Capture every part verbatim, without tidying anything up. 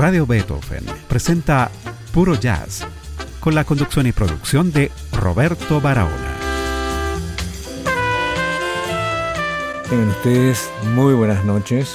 Radio Beethoven presenta Puro Jazz, con la conducción y producción de Roberto Barahona. Tengan ustedes muy buenas noches.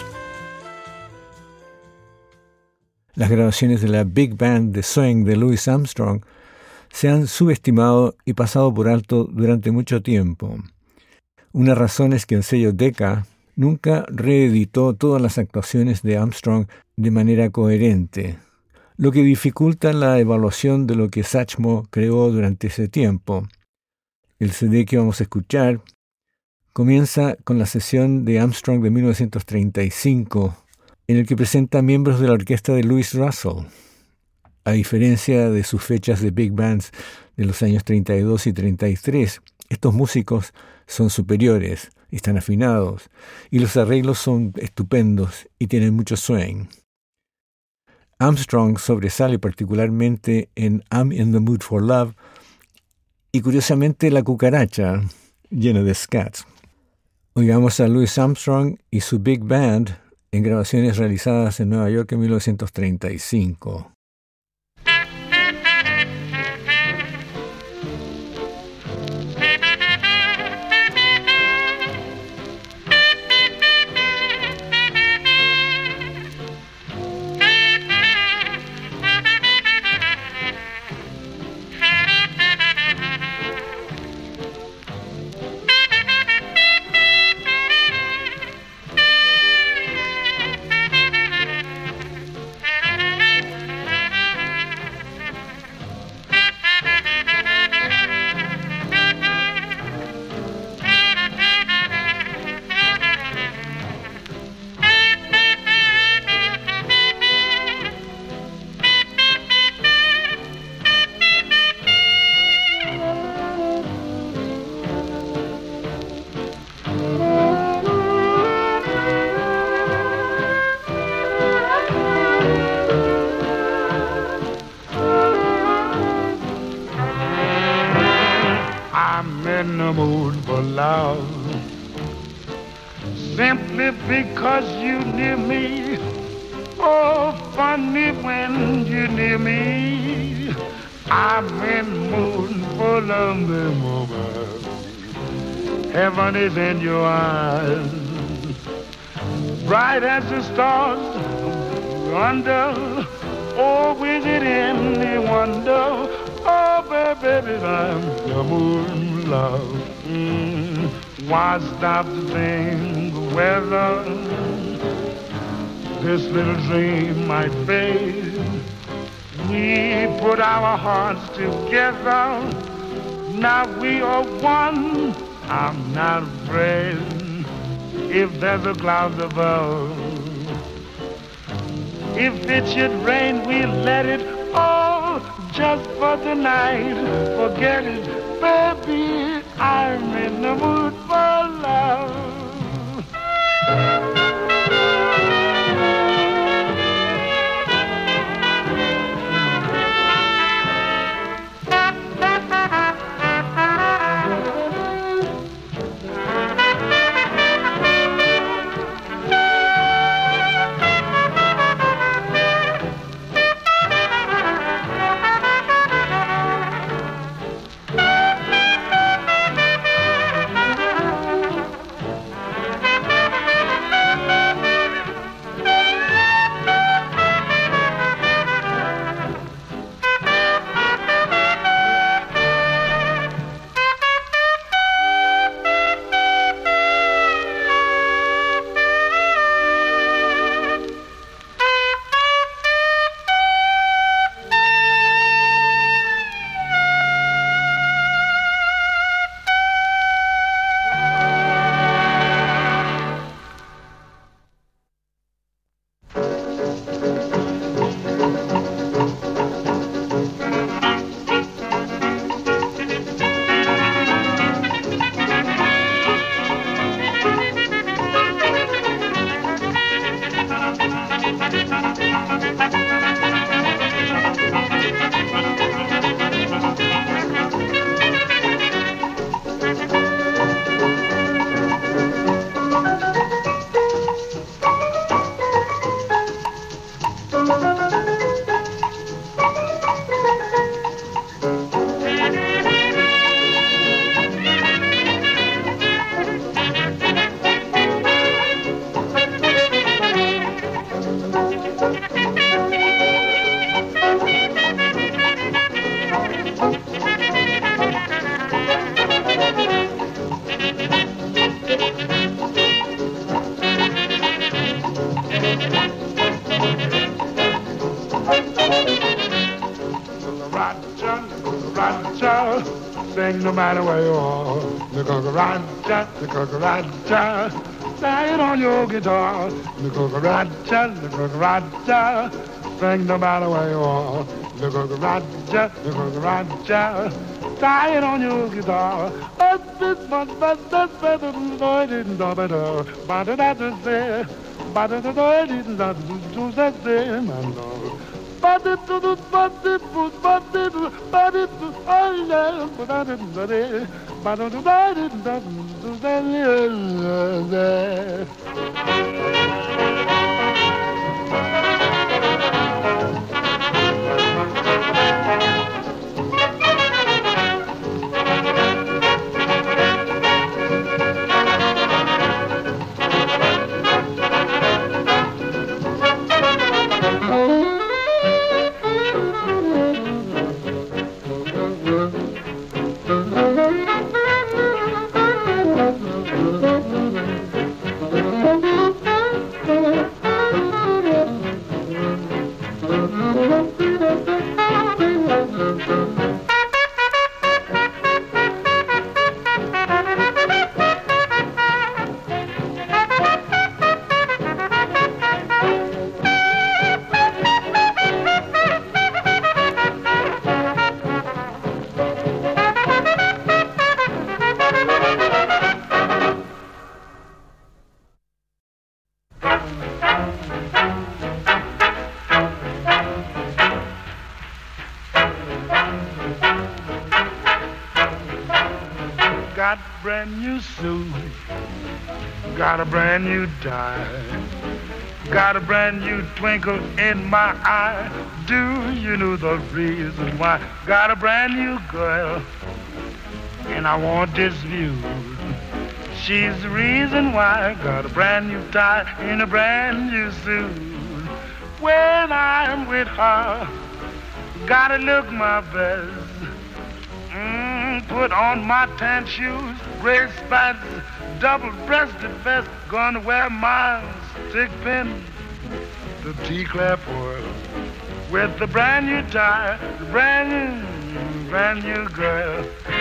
Las grabaciones de la Big Band de Swing de Louis Armstrong se han subestimado y pasado por alto durante mucho tiempo. Una razón es que el sello Decca nunca reeditó todas las actuaciones de Armstrong de manera coherente, lo que dificulta la evaluación de lo que Satchmo creó durante ese tiempo. El C D que vamos a escuchar comienza con la sesión de Armstrong de mil novecientos treinta y cinco, en el que presenta miembros de la orquesta de Louis Russell. A diferencia de sus fechas de Big Bands de los años treinta y dos y treinta y tres, estos músicos son superiores, están afinados, y los arreglos son estupendos y tienen mucho swing. Armstrong sobresale particularmente en I'm in the Mood for Love y curiosamente La Cucaracha, llena de scats. Oigamos a Louis Armstrong y su Big Band en grabaciones realizadas en Nueva York en mil novecientos treinta y cinco. Heaven is in your eyes, bright as the stars under. Oh, is it any wonder? Oh, baby, I'm the moon, love. Mm, why stop to think whether this little dream might fade? We put our hearts together, now we are one. I'm not afraid if there's a cloud above. If it should rain, we'll let it all just for tonight. Forget it, baby, I'm in the mood for love. matter where you are. The cucaracha, the cucaracha, playing on your guitar. The cucaracha, the cucaracha, sing no matter where you are. The cucaracha, the cucaracha, playing on your guitar. But this much, but that's better than I didn't know better. But that's it there. But I didn't know that there, man. But it was, but it was, but it was, but it was, oh yeah, but I didn't know it. But I didn't know that. Got brand new suit, got a brand new tie, got a brand new twinkle in my eye. Do you know the reason why? Got a brand new girl, and I want this view. She's the reason why. Got a brand new tie and a brand new suit. When I'm with her, gotta look my best. Mm, put on my tan shoes, gray spats, double-breasted vest. Gonna wear my stick pin, the T-clap oil, with the brand new tie, the brand new, brand new girl.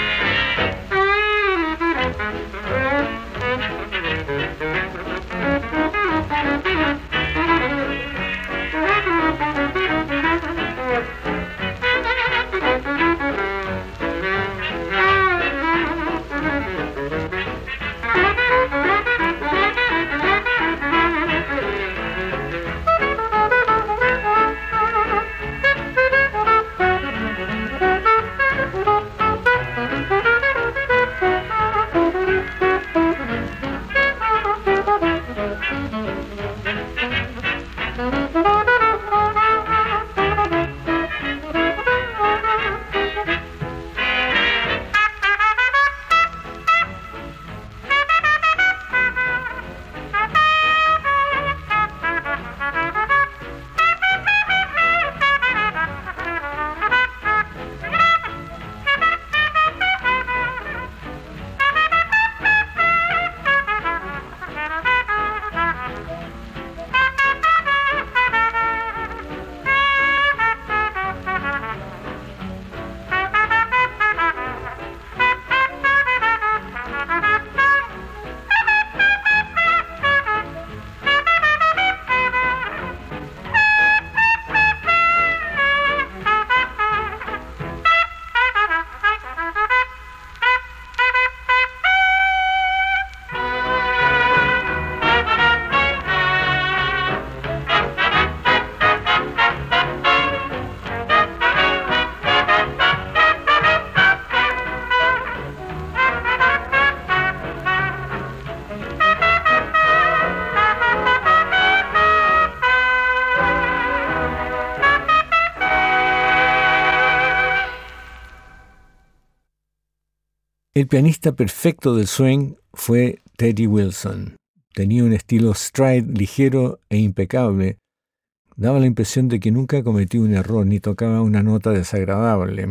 El pianista perfecto del swing fue Teddy Wilson. Tenía un estilo stride ligero e impecable. Daba la impresión de que nunca cometió un error ni tocaba una nota desagradable.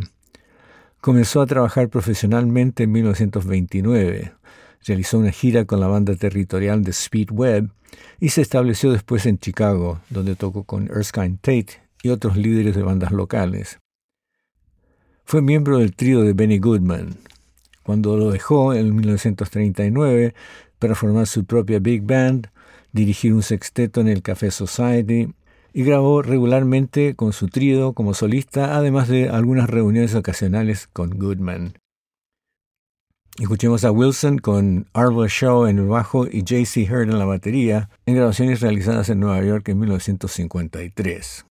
Comenzó a trabajar profesionalmente en mil novecientos veintinueve. Realizó una gira con la banda territorial de Speed Webb y se estableció después en Chicago, donde tocó con Erskine Tate y otros líderes de bandas locales. Fue miembro del trío de Benny Goodman. cuando lo dejó en mil novecientos treinta y nueve para formar su propia Big Band, dirigir un sexteto en el Café Society y grabó regularmente con su trío como solista, además de algunas reuniones ocasionales con Goodman. Escuchemos a Wilson con Arvo Shaw en el bajo y J C Hurd en la batería, en grabaciones realizadas en Nueva York en mil novecientos cincuenta y tres.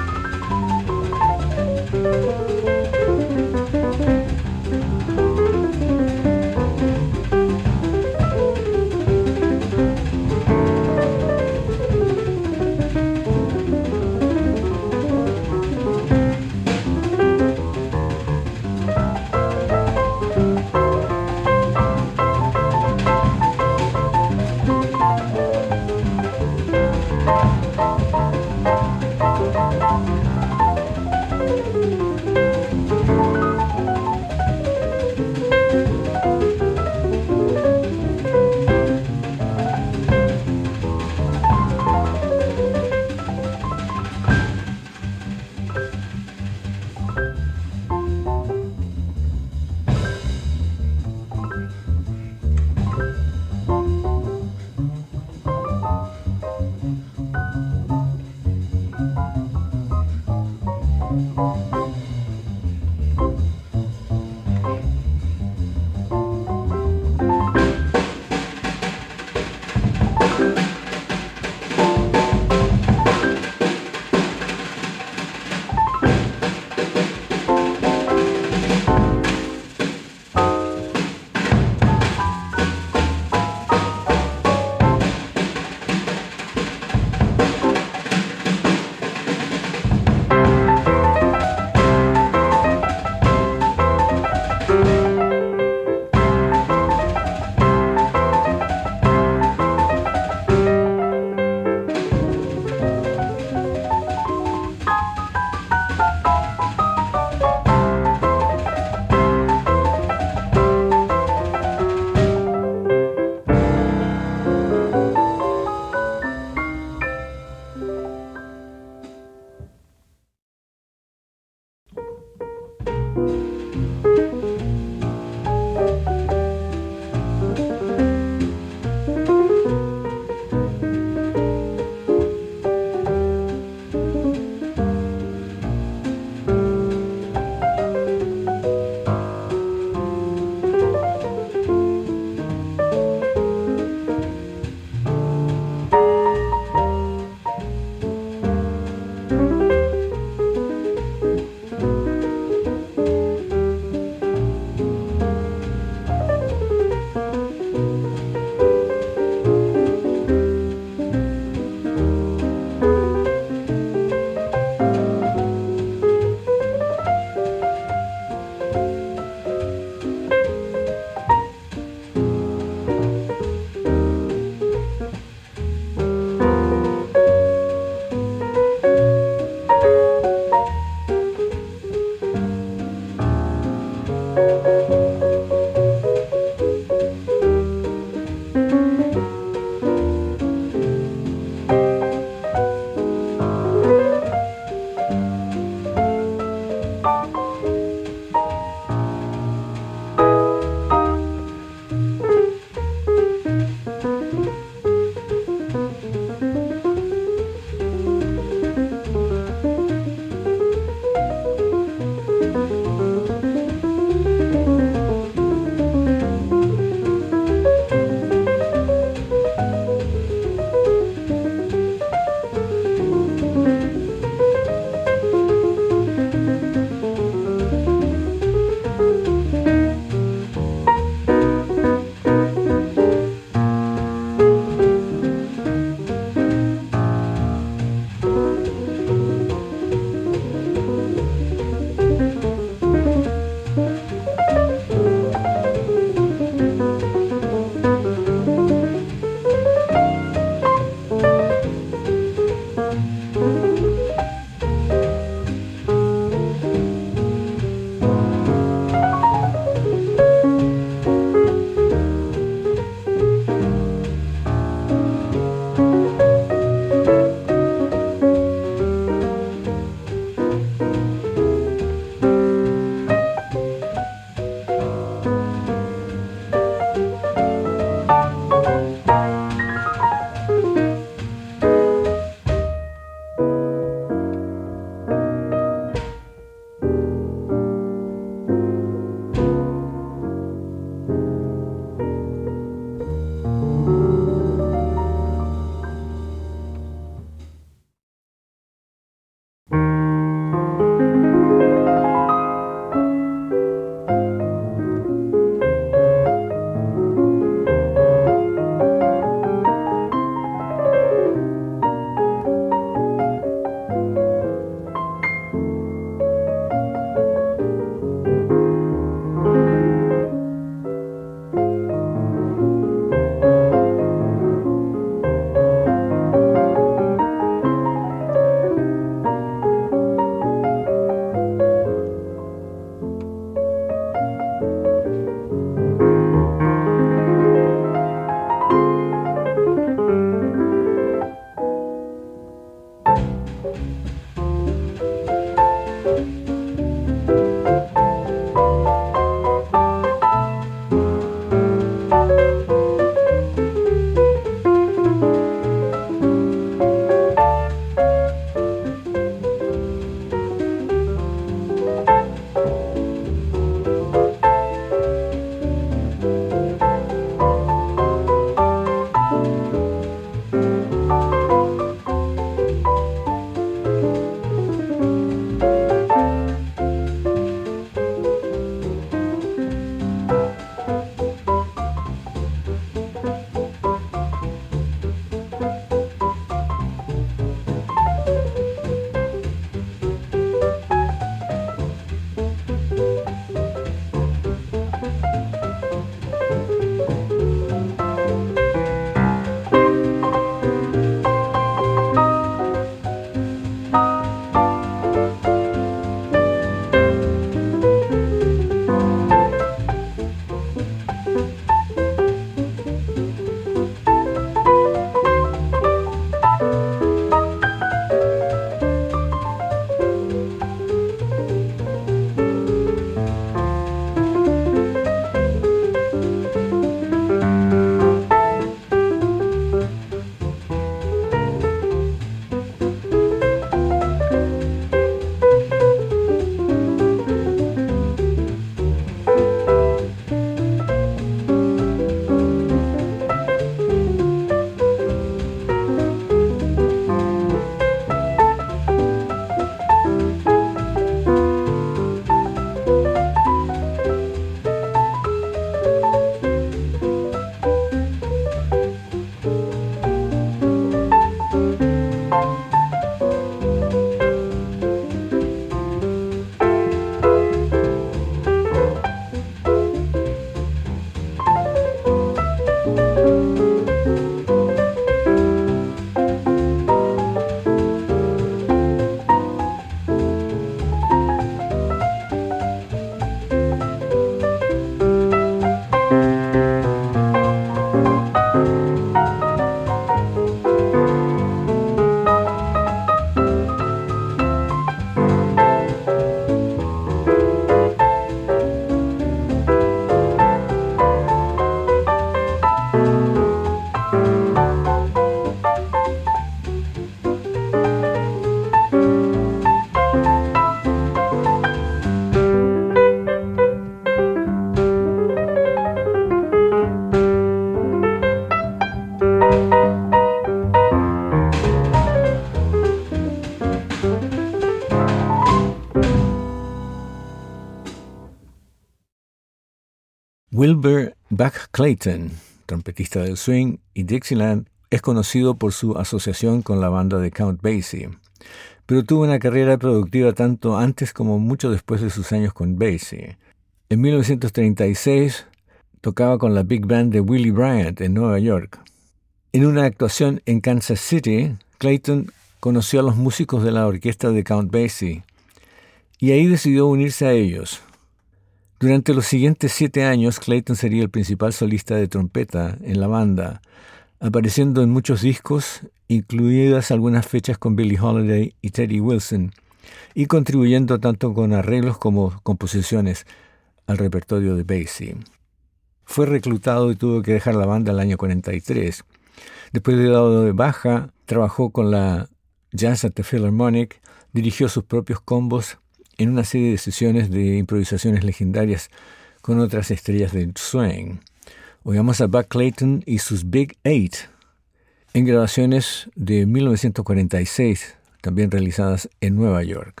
Wilbur Buck Clayton, trompetista del swing y Dixieland, es conocido por su asociación con la banda de Count Basie, pero tuvo una carrera productiva tanto antes como mucho después de sus años con Basie. En mil novecientos treinta y seis tocaba con la Big Band de Willie Bryant en Nueva York. En una actuación en Kansas City, Clayton conoció a los músicos de la orquesta de Count Basie y ahí decidió unirse a ellos. Durante los siguientes siete años, Clayton sería el principal solista de trompeta en la banda, apareciendo en muchos discos, incluidas algunas fechas con Billie Holiday y Teddy Wilson, y contribuyendo tanto con arreglos como composiciones al repertorio de Basie. Fue reclutado y tuvo que dejar la banda el año cuarenta y tres. Después de dado de baja, trabajó con la Jazz at the Philharmonic, dirigió sus propios combos en una serie de sesiones de improvisaciones legendarias con otras estrellas del swing. Oigamos a Buck Clayton y sus Big Eight en grabaciones de mil novecientos cuarenta y seis, también realizadas en Nueva York.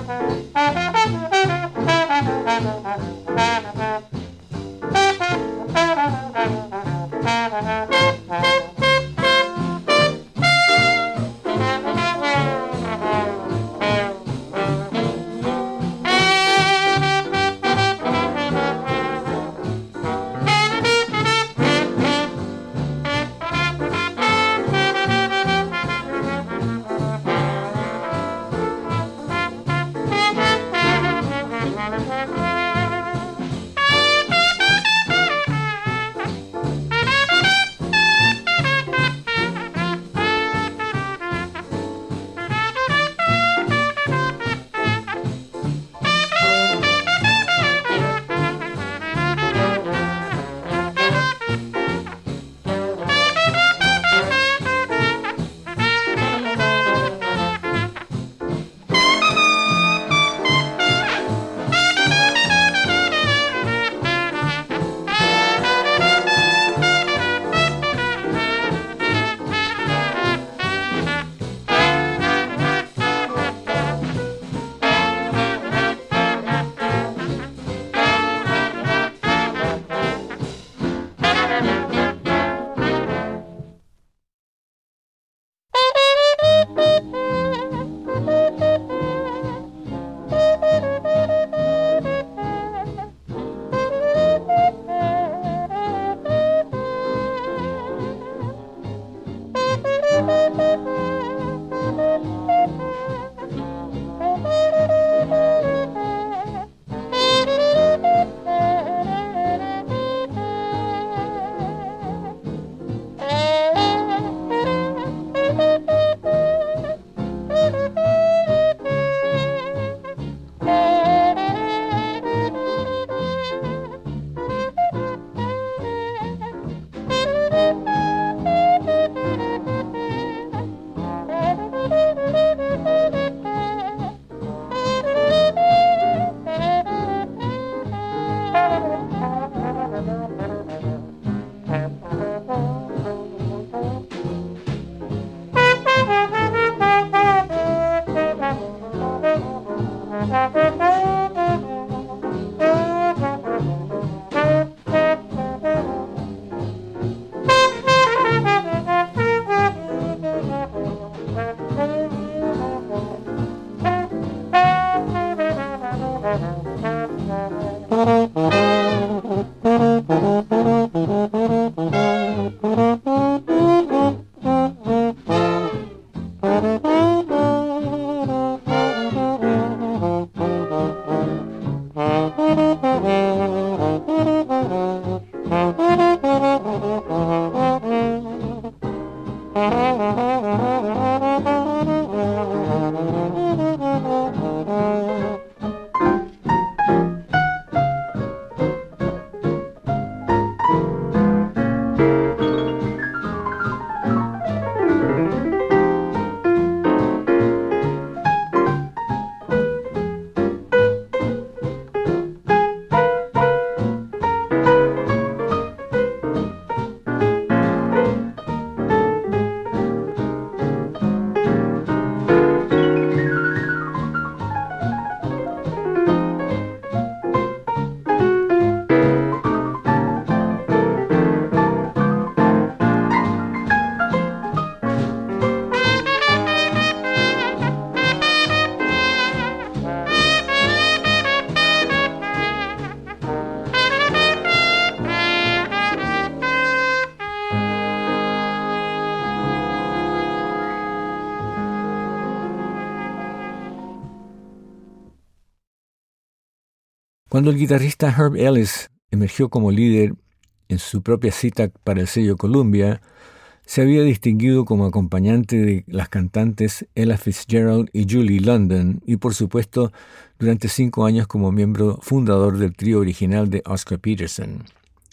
Cuando el guitarrista Herb Ellis emergió como líder en su propia cita para el sello Columbia, se había distinguido como acompañante de las cantantes Ella Fitzgerald y Julie London y, por supuesto, durante cinco años como miembro fundador del trío original de Oscar Peterson.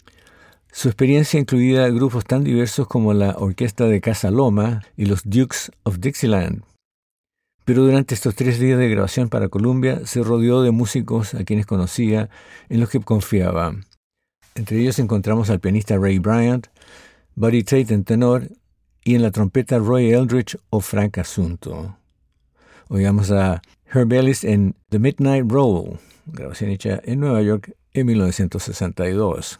Su experiencia incluía grupos tan diversos como la Orquesta de Casa Loma y los Dukes of Dixieland. Pero durante estos tres días de grabación para Columbia se rodeó de músicos a quienes conocía, en los que confiaba. Entre ellos encontramos al pianista Ray Bryant, Buddy Tate en tenor y en la trompeta Roy Eldridge o Frank Asunto. Oigamos a Herb Ellis en The Midnight Roll, grabación hecha en Nueva York en mil novecientos sesenta y dos.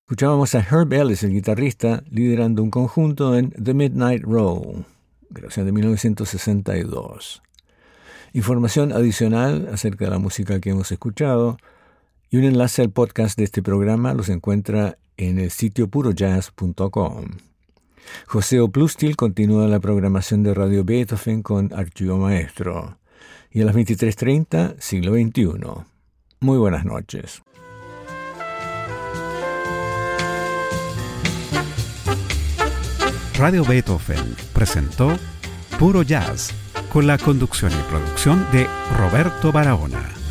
Escuchábamos a Herb Ellis, el guitarrista, liderando un conjunto en The Midnight Roll, grabación de mil novecientos sesenta y dos. Información adicional acerca de la música que hemos escuchado y un enlace al podcast de este programa los encuentra en el sitio puro jazz punto com. José Oplustil continúa la programación de Radio Beethoven con Archivo Maestro. Y a las veintitrés treinta, siglo veintiuno. Muy buenas noches. Radio Beethoven presentó Puro Jazz con la conducción y producción de Roberto Barahona.